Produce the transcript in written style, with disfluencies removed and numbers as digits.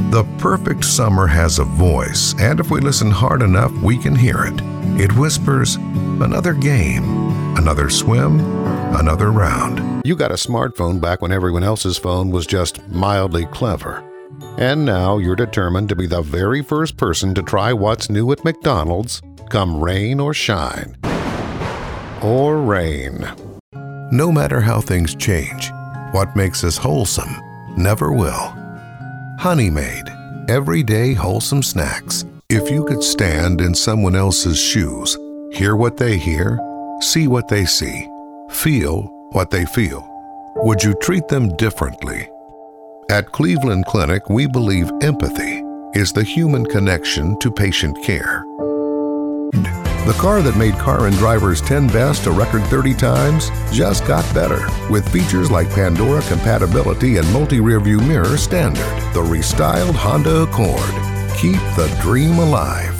The perfect summer has a voice, and if we listen hard enough, we can hear it. It whispers, another game, another swim, another round. You got a smartphone back when everyone else's phone was just mildly clever. And now you're determined to be the very first person to try what's new at McDonald's, come rain or shine. Or rain. No matter how things change, what makes us wholesome never will. Honey Maid, everyday wholesome snacks. If you could stand in someone else's shoes, hear what they hear, see what they see, feel what they feel, would you treat them differently? At Cleveland Clinic, we believe empathy is the human connection to patient care. The car that made Car and Driver's 10 Best a record 30 times just got better with features like Pandora compatibility and multi-rearview mirror standard. The restyled Honda Accord. Keep the dream alive.